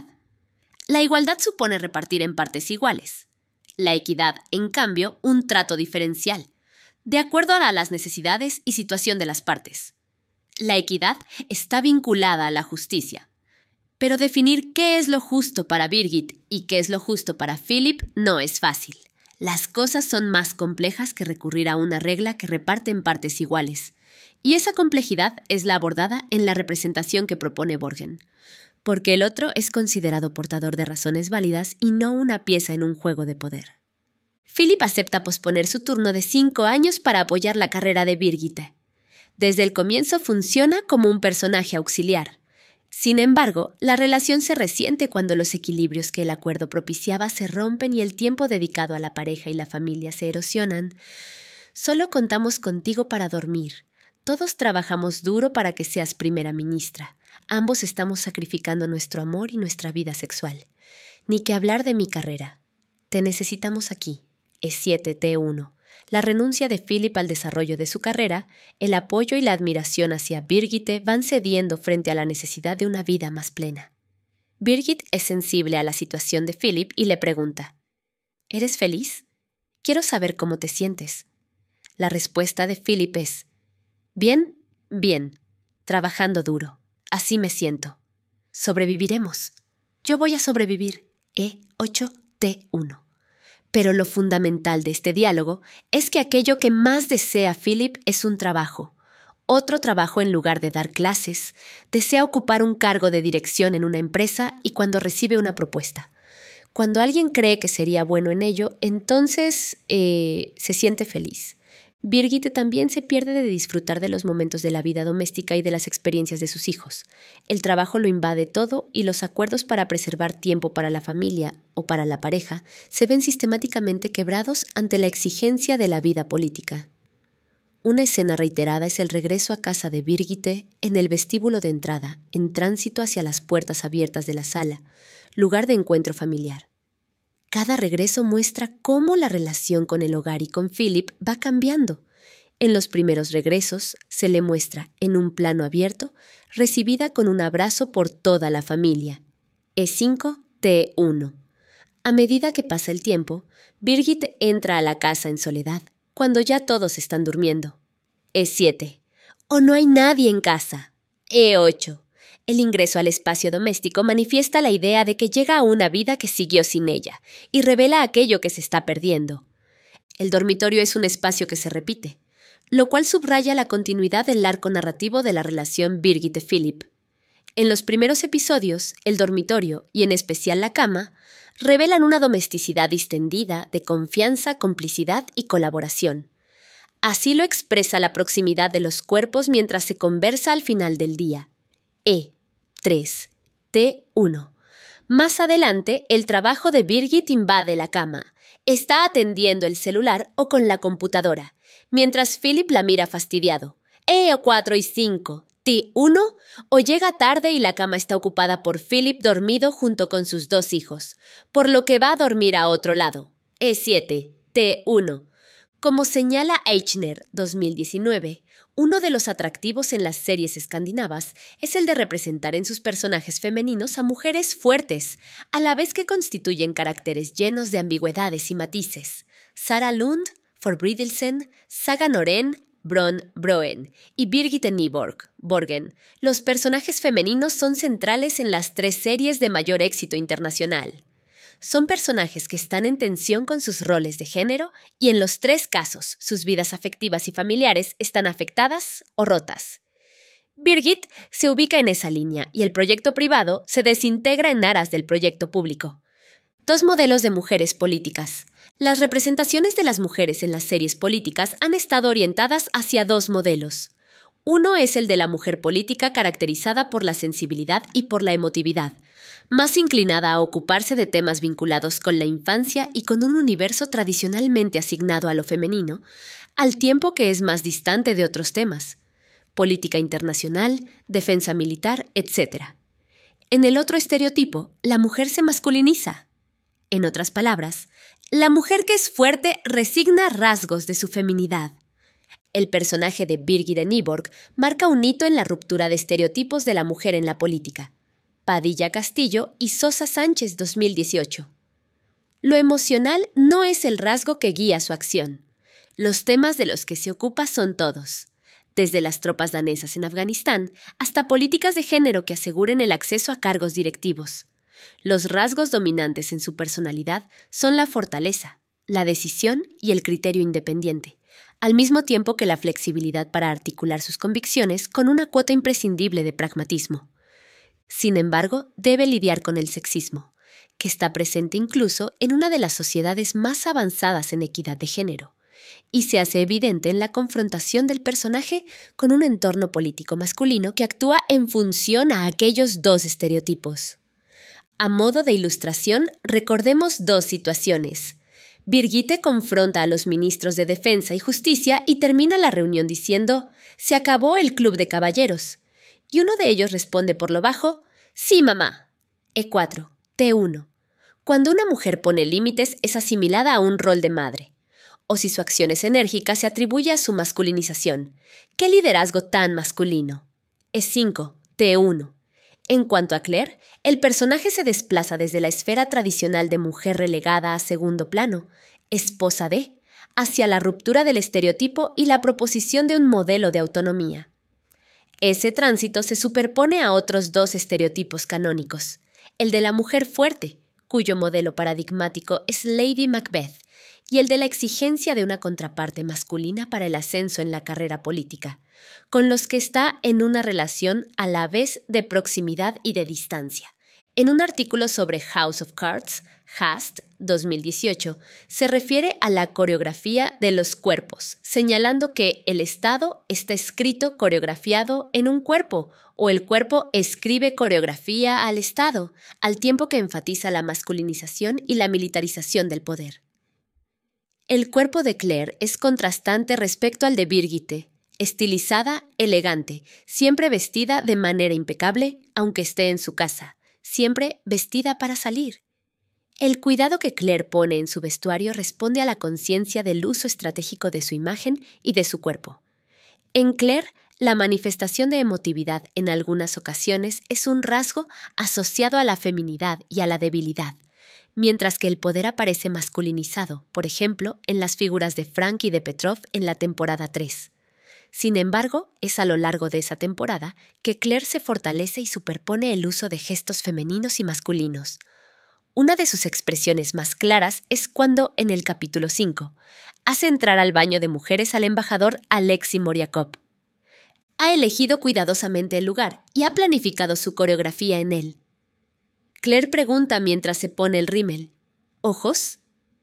La igualdad supone repartir en partes iguales. La equidad, en cambio, un trato diferencial, de acuerdo a las necesidades y situación de las partes. La equidad está vinculada a la justicia. Pero definir qué es lo justo para Birgit y qué es lo justo para Philipp no es fácil. Las cosas son más complejas que recurrir a una regla que reparte en partes iguales. Y esa complejidad es la abordada en la representación que propone Borgen. Porque el otro es considerado portador de razones válidas y no una pieza en un juego de poder. Philipp acepta posponer su turno de cinco años para apoyar la carrera de Birgitte. Desde el comienzo funciona como un personaje auxiliar. Sin embargo, la relación se resiente cuando los equilibrios que el acuerdo propiciaba se rompen y el tiempo dedicado a la pareja y la familia se erosionan. Solo contamos contigo para dormir. Todos trabajamos duro para que seas primera ministra. Ambos estamos sacrificando nuestro amor y nuestra vida sexual. Ni que hablar de mi carrera. Te necesitamos aquí. E siete T uno. La renuncia de Philipp al desarrollo de su carrera, el apoyo y la admiración hacia Birgitte van cediendo frente a la necesidad de una vida más plena. Birgit es sensible a la situación de Philipp y le pregunta: ¿Eres feliz? Quiero saber cómo te sientes. La respuesta de Philipp es: Bien, bien, trabajando duro. Así me siento. Sobreviviremos. Yo voy a sobrevivir. E ocho T uno. Pero lo fundamental de este diálogo es que aquello que más desea Philipp es un trabajo. Otro trabajo en lugar de dar clases. Desea ocupar un cargo de dirección en una empresa y cuando recibe una propuesta. Cuando alguien cree que sería bueno en ello, entonces eh, se siente feliz. Birgitte también se pierde de disfrutar de los momentos de la vida doméstica y de las experiencias de sus hijos. El trabajo lo invade todo y los acuerdos para preservar tiempo para la familia o para la pareja se ven sistemáticamente quebrados ante la exigencia de la vida política. Una escena reiterada es el regreso a casa de Birgitte en el vestíbulo de entrada, en tránsito hacia las puertas abiertas de la sala, lugar de encuentro familiar. Cada regreso muestra cómo la relación con el hogar y con Philipp va cambiando. En los primeros regresos se le muestra, en un plano abierto, recibida con un abrazo por toda la familia. E cinco T uno. A medida que pasa el tiempo, Birgit entra a la casa en soledad, cuando ya todos están durmiendo. E siete. O no hay nadie en casa. E ocho. El ingreso al espacio doméstico manifiesta la idea de que llega a una vida que siguió sin ella y revela aquello que se está perdiendo. El dormitorio es un espacio que se repite, lo cual subraya la continuidad del arco narrativo de la relación Birgitte-Philipp. En los primeros episodios, el dormitorio, y en especial la cama, revelan una domesticidad distendida de confianza, complicidad y colaboración. Así lo expresa la proximidad de los cuerpos mientras se conversa al final del día. E tres T uno. Más adelante, el trabajo de Birgit invade la cama. Está atendiendo el celular o con la computadora, mientras Philip la mira fastidiado. E cuatro y cinco. T uno. O llega tarde y la cama está ocupada por Philip dormido junto con sus dos hijos, por lo que va a dormir a otro lado. E siete. T uno. Como señala Eichner, dos mil diecinueve, uno de los atractivos en las series escandinavas es el de representar en sus personajes femeninos a mujeres fuertes, a la vez que constituyen caracteres llenos de ambigüedades y matices. Sara Lund, Forbrydelsen, Saga Norén, Bron Broen y Birgitte Nyborg, Borgen. Los personajes femeninos son centrales en las tres series de mayor éxito internacional. Son personajes que están en tensión con sus roles de género y en los tres casos sus vidas afectivas y familiares están afectadas o rotas. Birgit se ubica en esa línea y el proyecto privado se desintegra en aras del proyecto público. Dos modelos de mujeres políticas. Las representaciones de las mujeres en las series políticas han estado orientadas hacia dos modelos. Uno es el de la mujer política caracterizada por la sensibilidad y por la emotividad, más inclinada a ocuparse de temas vinculados con la infancia y con un universo tradicionalmente asignado a lo femenino, al tiempo que es más distante de otros temas, política internacional, defensa militar, etcétera. En el otro estereotipo, la mujer se masculiniza. En otras palabras, la mujer que es fuerte resigna rasgos de su feminidad. El personaje de Birgitte Nyborg marca un hito en la ruptura de estereotipos de la mujer en la política. Padilla Castillo y Sosa Sánchez, dos mil dieciocho. Lo emocional no es el rasgo que guía su acción. Los temas de los que se ocupa son todos, desde las tropas danesas en Afganistán hasta políticas de género que aseguren el acceso a cargos directivos. Los rasgos dominantes en su personalidad son la fortaleza, la decisión y el criterio independiente, al mismo tiempo que la flexibilidad para articular sus convicciones con una cuota imprescindible de pragmatismo. Sin embargo, debe lidiar con el sexismo, que está presente incluso en una de las sociedades más avanzadas en equidad de género, y se hace evidente en la confrontación del personaje con un entorno político masculino que actúa en función a aquellos dos estereotipos. A modo de ilustración, recordemos dos situaciones. Birgitte confronta a los ministros de Defensa y Justicia y termina la reunión diciendo: «Se acabó el club de caballeros». Y uno de ellos responde por lo bajo: «Sí, mamá». E cuatro. T uno. Cuando una mujer pone límites es asimilada a un rol de madre. O si su acción es enérgica, se atribuye a su masculinización. ¿Qué liderazgo tan masculino? E cinco. T uno. En cuanto a Claire, el personaje se desplaza desde la esfera tradicional de mujer relegada a segundo plano, esposa de, hacia la ruptura del estereotipo y la proposición de un modelo de autonomía. Ese tránsito se superpone a otros dos estereotipos canónicos, el de la mujer fuerte, cuyo modelo paradigmático es Lady Macbeth, y el de la exigencia de una contraparte masculina para el ascenso en la carrera política, con los que está en una relación a la vez de proximidad y de distancia. En un artículo sobre House of Cards, Hast, dos mil dieciocho, se refiere a la coreografía de los cuerpos, señalando que el Estado está escrito coreografiado en un cuerpo, o el cuerpo escribe coreografía al Estado, al tiempo que enfatiza la masculinización y la militarización del poder. El cuerpo de Claire es contrastante respecto al de Birgitte, estilizada, elegante, siempre vestida de manera impecable, aunque esté en su casa, siempre vestida para salir. El cuidado que Claire pone en su vestuario responde a la conciencia del uso estratégico de su imagen y de su cuerpo. En Claire, la manifestación de emotividad en algunas ocasiones es un rasgo asociado a la feminidad y a la debilidad, mientras que el poder aparece masculinizado, por ejemplo, en las figuras de Frank y de Petrov en la temporada tres. Sin embargo, es a lo largo de esa temporada que Claire se fortalece y superpone el uso de gestos femeninos y masculinos. Una de sus expresiones más claras es cuando, en el capítulo cinco, hace entrar al baño de mujeres al embajador Alexei Moryakov. Ha elegido cuidadosamente el lugar y ha planificado su coreografía en él. Claire pregunta mientras se pone el rímel: ¿Ojos?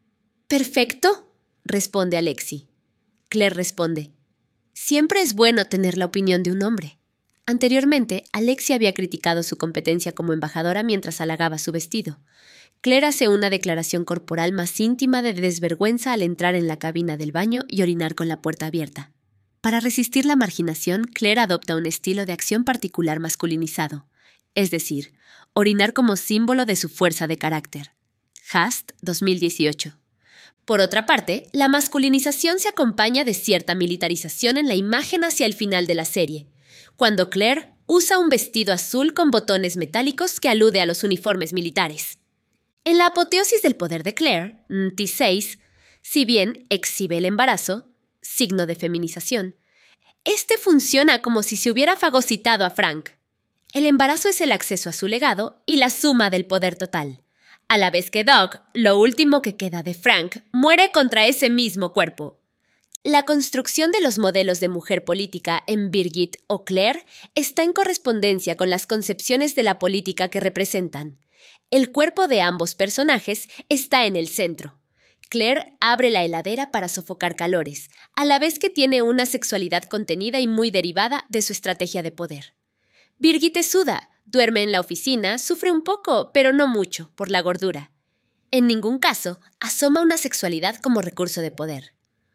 «Perfecto», responde Alexei. Claire responde: «Siempre es bueno tener la opinión de un hombre». Anteriormente, Alexei había criticado su competencia como embajadora mientras halagaba su vestido. Claire hace una declaración corporal más íntima de desvergüenza al entrar en la cabina del baño y orinar con la puerta abierta. Para resistir la marginación, Claire adopta un estilo de acción particular masculinizado, es decir, orinar como símbolo de su fuerza de carácter. Hast, dos mil dieciocho. Por otra parte, la masculinización se acompaña de cierta militarización en la imagen hacia el final de la serie, cuando Claire usa un vestido azul con botones metálicos que alude a los uniformes militares. En la apoteosis del poder de Claire, T seis, si bien exhibe el embarazo, signo de feminización, este funciona como si se hubiera fagocitado a Frank. El embarazo es el acceso a su legado y la suma del poder total, a la vez que Doug, lo último que queda de Frank, muere contra ese mismo cuerpo. La construcción de los modelos de mujer política en Birgit o Claire está en correspondencia con las concepciones de la política que representan. El cuerpo de ambos personajes está en el centro. Claire abre la heladera para sofocar calores, a la vez que tiene una sexualidad contenida y muy derivada de su estrategia de poder. Birgit es suda, duerme en la oficina, sufre un poco, pero no mucho, por la gordura. En ningún caso asoma una sexualidad como recurso de poder.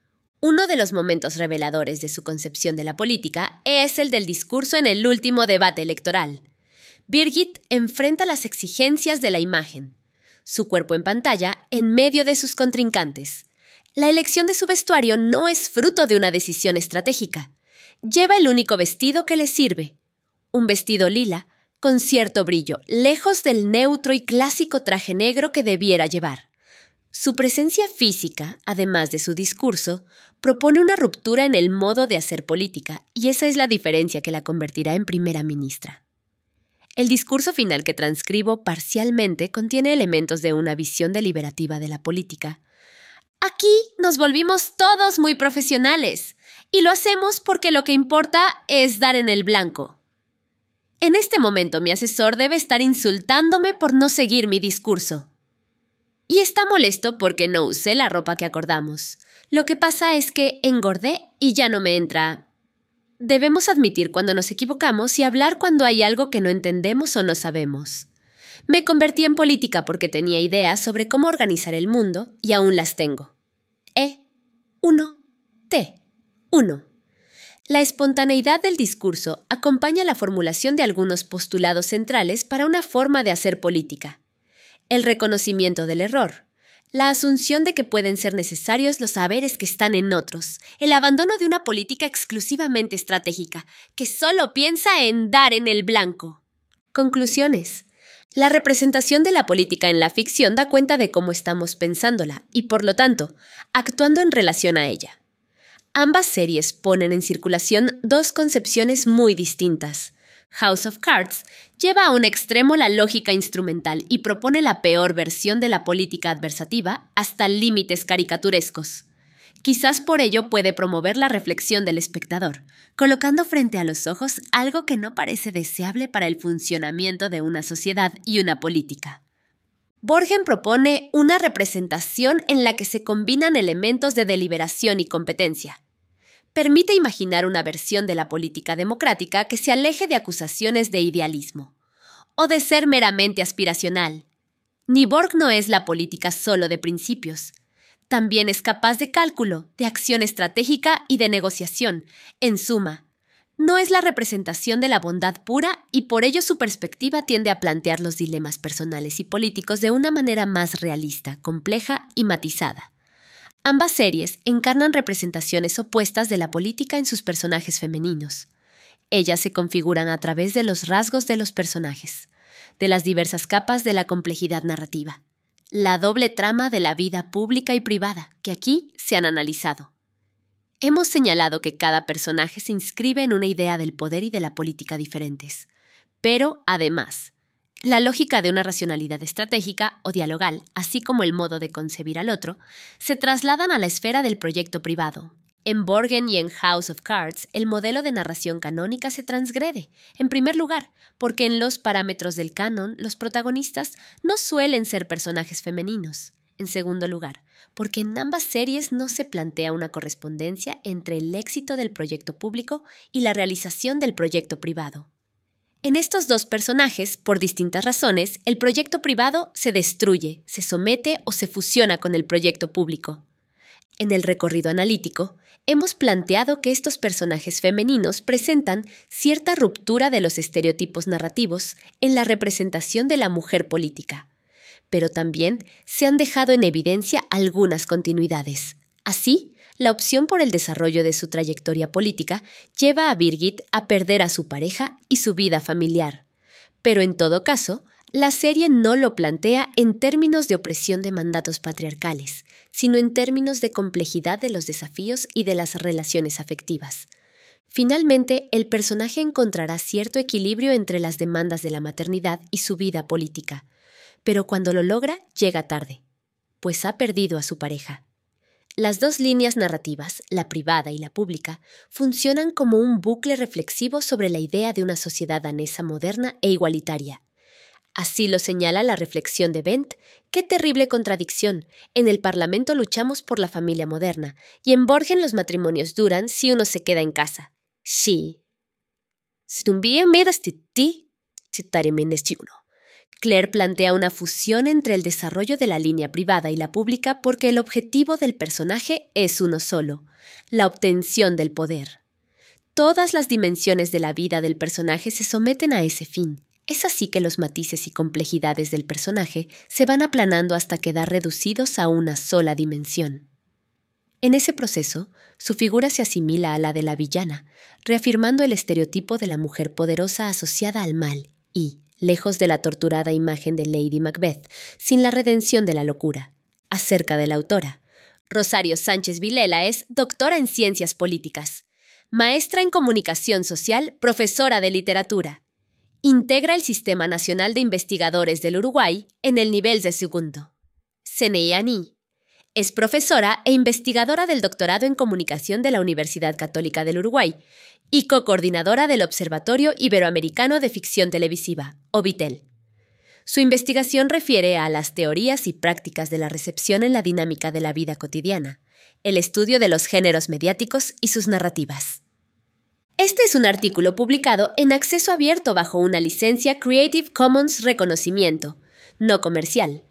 Uno de los momentos reveladores de su concepción de la política es el del discurso en el último debate electoral. Birgit enfrenta las exigencias de la imagen, su cuerpo en pantalla en medio de sus contrincantes. La elección de su vestuario no es fruto de una decisión estratégica. Lleva el único vestido que le sirve, un vestido lila con cierto brillo, lejos del neutro y clásico traje negro que debiera llevar. Su presencia física, además de su discurso, propone una ruptura en el modo de hacer política, y esa es la diferencia que la convertirá en primera ministra. El discurso final que transcribo parcialmente contiene elementos de una visión deliberativa de la política. Aquí nos volvimos todos muy profesionales, y lo hacemos porque lo que importa es dar en el blanco. En este momento mi asesor debe estar insultándome por no seguir mi discurso. Y está molesto porque no usé la ropa que acordamos. Lo que pasa es que engordé y ya no me entra. Debemos admitir cuando nos equivocamos y hablar cuando hay algo que no entendemos o no sabemos. Me convertí en política porque tenía ideas sobre cómo organizar el mundo y aún las tengo. E uno T uno. La espontaneidad del discurso acompaña la formulación de algunos postulados centrales para una forma de hacer política. El reconocimiento del error, la asunción de que pueden ser necesarios los saberes que están en otros, el abandono de una política exclusivamente estratégica, que solo piensa en dar en el blanco. Conclusiones. La representación de la política en la ficción da cuenta de cómo estamos pensándola y, por lo tanto, actuando en relación a ella. Ambas series ponen en circulación dos concepciones muy distintas. House of Cards lleva a un extremo la lógica instrumental y propone la peor versión de la política adversativa hasta límites caricaturescos. Quizás por ello puede promover la reflexión del espectador, colocando frente a los ojos algo que no parece deseable para el funcionamiento de una sociedad y una política. Borgen propone una representación en la que se combinan elementos de deliberación y competencia. Permite imaginar una versión de la política democrática que se aleje de acusaciones de idealismo o de ser meramente aspiracional. Ni Borg no es la política solo de principios. También es capaz de cálculo, de acción estratégica y de negociación. En suma, no es la representación de la bondad pura y por ello su perspectiva tiende a plantear los dilemas personales y políticos de una manera más realista, compleja y matizada. Ambas series encarnan representaciones opuestas de la política en sus personajes femeninos. Ellas se configuran a través de los rasgos de los personajes, de las diversas capas de la complejidad narrativa, la doble trama de la vida pública y privada que aquí se han analizado. Hemos señalado que cada personaje se inscribe en una idea del poder y de la política diferentes. Pero, además, la lógica de una racionalidad estratégica o dialogal, así como el modo de concebir al otro, se trasladan a la esfera del proyecto privado. En Borgen y en House of Cards, el modelo de narración canónica se transgrede, en primer lugar, porque en los parámetros del canon, los protagonistas no suelen ser personajes femeninos. En segundo lugar, porque en ambas series no se plantea una correspondencia entre el éxito del proyecto público y la realización del proyecto privado. En estos dos personajes, por distintas razones, el proyecto privado se destruye, se somete o se fusiona con el proyecto público. En el recorrido analítico, hemos planteado que estos personajes femeninos presentan cierta ruptura de los estereotipos narrativos en la representación de la mujer política, pero también se han dejado en evidencia algunas continuidades. Así, la opción por el desarrollo de su trayectoria política lleva a Birgit a perder a su pareja y su vida familiar. Pero en todo caso, la serie no lo plantea en términos de opresión de mandatos patriarcales, sino en términos de complejidad de los desafíos y de las relaciones afectivas. Finalmente, el personaje encontrará cierto equilibrio entre las demandas de la maternidad y su vida política, pero cuando lo logra, llega tarde, pues ha perdido a su pareja. Las dos líneas narrativas, la privada y la pública, funcionan como un bucle reflexivo sobre la idea de una sociedad danesa moderna e igualitaria. Así lo señala la reflexión de Bent: qué terrible contradicción. En el Parlamento luchamos por la familia moderna, y en Borgen los matrimonios duran si uno se queda en casa. Sí. Claire plantea una fusión entre el desarrollo de la línea privada y la pública porque el objetivo del personaje es uno solo: la obtención del poder. Todas las dimensiones de la vida del personaje se someten a ese fin. Es así que los matices y complejidades del personaje se van aplanando hasta quedar reducidos a una sola dimensión. En ese proceso, su figura se asimila a la de la villana, reafirmando el estereotipo de la mujer poderosa asociada al mal y, lejos de la torturada imagen de Lady Macbeth, sin la redención de la locura. Acerca de la autora, Rosario Sánchez Vilela es doctora en Ciencias Políticas, maestra en Comunicación Social, profesora de literatura. Integra el Sistema Nacional de Investigadores del Uruguay en el nivel de segundo. Seneyani. Es profesora e investigadora del doctorado en Comunicación de la Universidad Católica del Uruguay y co-coordinadora del Observatorio Iberoamericano de Ficción Televisiva, OBITEL. Su investigación refiere a las teorías y prácticas de la recepción en la dinámica de la vida cotidiana, el estudio de los géneros mediáticos y sus narrativas. Este es un artículo publicado en acceso abierto bajo una licencia Creative Commons Reconocimiento, no comercial,